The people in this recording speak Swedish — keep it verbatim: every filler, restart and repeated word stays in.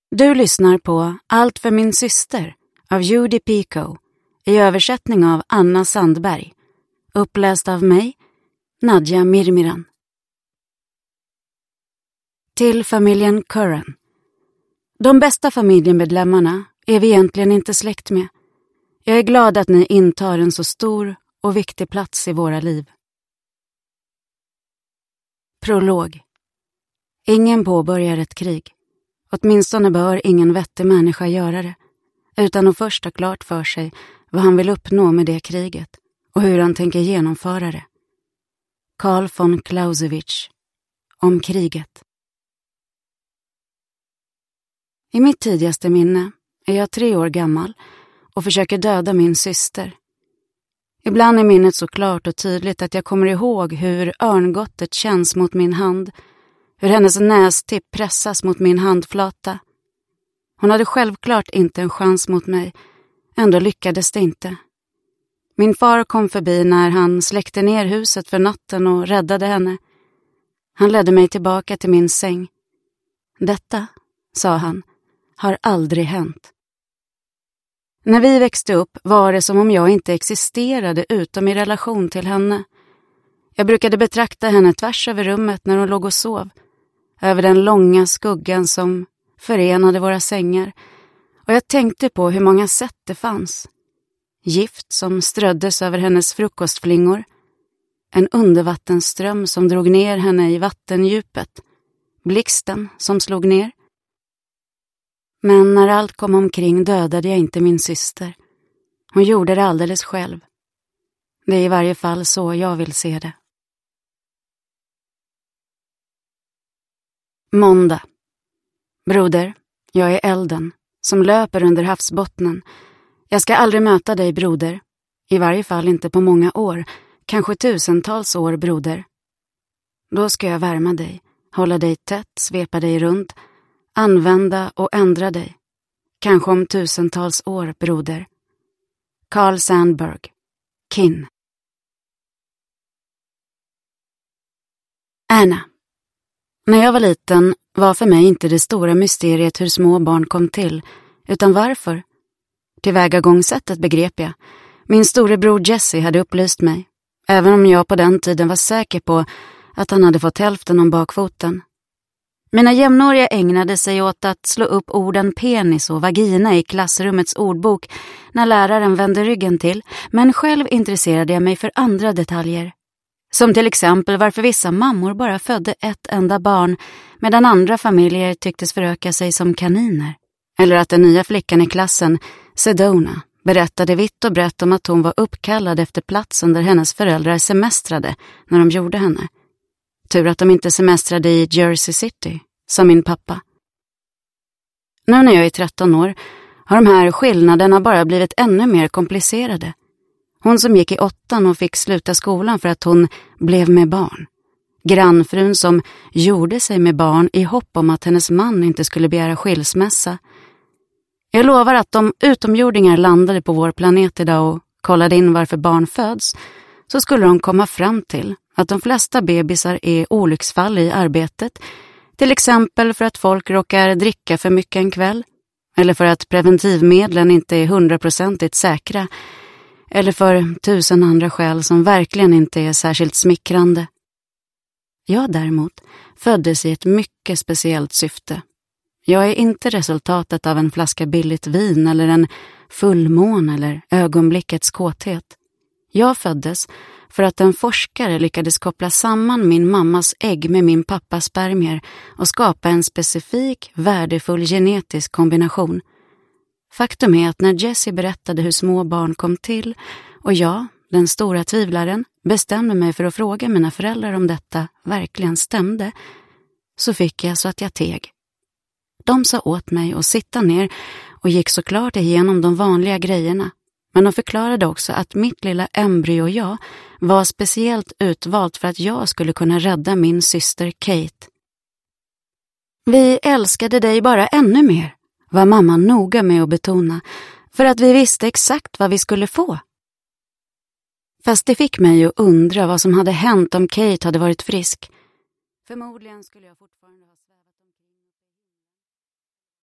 Du lyssnar på Allt för min syster av Judy Pico i översättning av Anna Sandberg. Uppläst av mig, Nadja Mirmiran. Till familjen Curran. De bästa familjemedlemmarna är vi egentligen inte släkt med. Jag är glad att ni intar en så stor och viktig plats i våra liv. Prolog. Ingen påbörjar ett krig. Åtminstone bör ingen vettig människa göra det, utan att först ha klart för sig vad han vill uppnå med det kriget och hur han tänker genomföra det. Carl von Clausewitz. Om kriget. I mitt tidigaste minne är jag tre år gammal och försöker döda min syster. Ibland är minnet så klart och tydligt att jag kommer ihåg hur örngottet känns mot min hand, hur hennes nästipp pressas mot min handflata. Hon hade självklart inte en chans mot mig, ändå lyckades det inte. Min far kom förbi när han släckte ner huset för natten och räddade henne. Han ledde mig tillbaka till min säng. Detta, sa han, har aldrig hänt. När vi växte upp var det som om jag inte existerade utom i relation till henne. Jag brukade betrakta henne tvärs över rummet när hon låg och sov, över den långa skuggan som förenade våra sängar, och jag tänkte på hur många sätt det fanns. Gift som ströddes över hennes frukostflingor, en undervattenström som drog ner henne i vattendjupet, blixten som slog ner. Men när allt kom omkring dödade jag inte min syster. Hon gjorde det alldeles själv. Det är i varje fall så jag vill se det. Måndag. Broder, jag är elden som löper under havsbottnen. Jag ska aldrig möta dig, broder. I varje fall inte på många år. Kanske tusentals år, broder. Då ska jag värma dig, hålla dig tätt, svepa dig runt, använda och ändra dig. Kanske om tusentals år, broder. Carl Sandburg. Kin. Anna. När jag var liten var för mig inte det stora mysteriet hur små barn kom till, utan varför. Tillvägagångssättet begrep jag. Min storebror Jesse hade upplyst mig, även om jag på den tiden var säker på att han hade fått hälften om bakfoten. Mina jämnåriga ägnade sig åt att slå upp orden penis och vagina i klassrummets ordbok när läraren vände ryggen till, men själv intresserade jag mig för andra detaljer. Som till exempel varför vissa mammor bara födde ett enda barn medan andra familjer tycktes föröka sig som kaniner. Eller att den nya flickan i klassen, Sedona, berättade vitt och brett om att hon var uppkallad efter platsen där hennes föräldrar semestrade när de gjorde henne. Tur att de inte semestrade i Jersey City, som min pappa. Nu när jag är tretton år har de här skillnaderna bara blivit ännu mer komplicerade. Hon som gick i åttan och fick sluta skolan för att hon blev med barn. Grannfrun som gjorde sig med barn i hopp om att hennes man inte skulle begära skilsmässa. Jag lovar att om utomjordingar landade på vår planet idag och kollade in varför barn föds, så skulle de komma fram till att de flesta bebisar är olycksfall i arbetet, till exempel för att folk råkar dricka för mycket en kväll, eller för att preventivmedlen inte är hundraprocentigt säkra, eller för tusen andra skäl som verkligen inte är särskilt smickrande. Jag däremot föddes i ett mycket speciellt syfte. Jag är inte resultatet av en flaska billigt vin eller en fullmåne eller ögonblickets kåthet. Jag föddes för att en forskare lyckades koppla samman min mammas ägg med min pappas spermier och skapa en specifik, värdefull genetisk kombination. Faktum är att när Jesse berättade hur små barn kom till och jag, den stora tvivlaren, bestämde mig för att fråga mina föräldrar om detta verkligen stämde, så fick jag så att jag teg. De sa åt mig att sitta ner och gick såklart igenom de vanliga grejerna, men de förklarade också att mitt lilla embryo och jag var speciellt utvalt för att jag skulle kunna rädda min syster Kate. Vi älskade dig bara ännu mer, var mamma noga med att betona, för att vi visste exakt vad vi skulle få. Fast det fick mig att undra vad som hade hänt om Kate hade varit frisk. Förmodligen skulle jag fortfarande ha